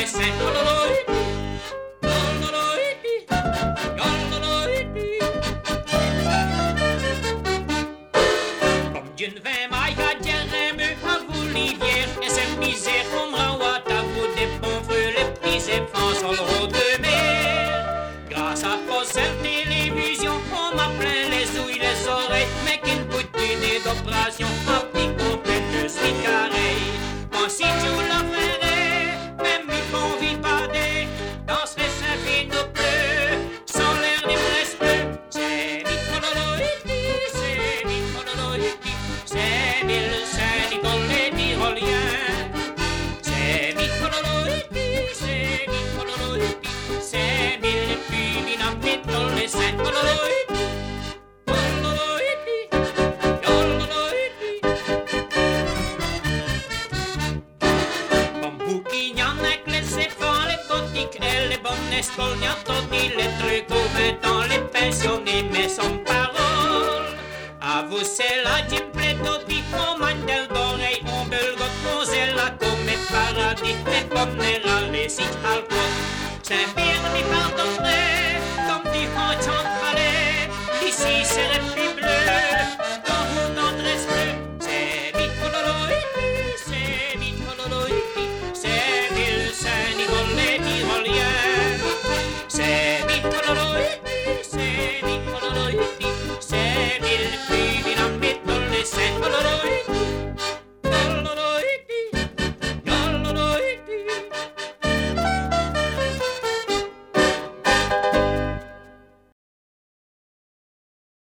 les seins. Comme Dieu ne vint maille à Djerem, à vous l'hiver, et cette misère comme Rawat, à vous des bons feux, les petits enfants sur le road de mer. Grâce à cette télévision, on m'a plein les ouilles, les oreilles, mais qu'une boutine d'opération, à petit complète, je suis carré. Moi, si tu la ferais, même il convie pas des, danserait Saint-Phil de bleu, sans l'air des presque bleu. C'est Nicololoïti, c'est Nicololoïti, c'est mille Saint-Nicole et Tyrolien. C'est Nicololoïti, c'est Nicololoïti, c'est mille Pinapitol et Saint-Cololoïti. Escolnia tutti les trucs dans les pensionnés mais sans parole. A vous c'est la gimpleto di comandel d'oreille on belgot posé la comme paradis et comme les sites alcool. C'est bien mi pardonner comme dit en chant palais. Ici c'est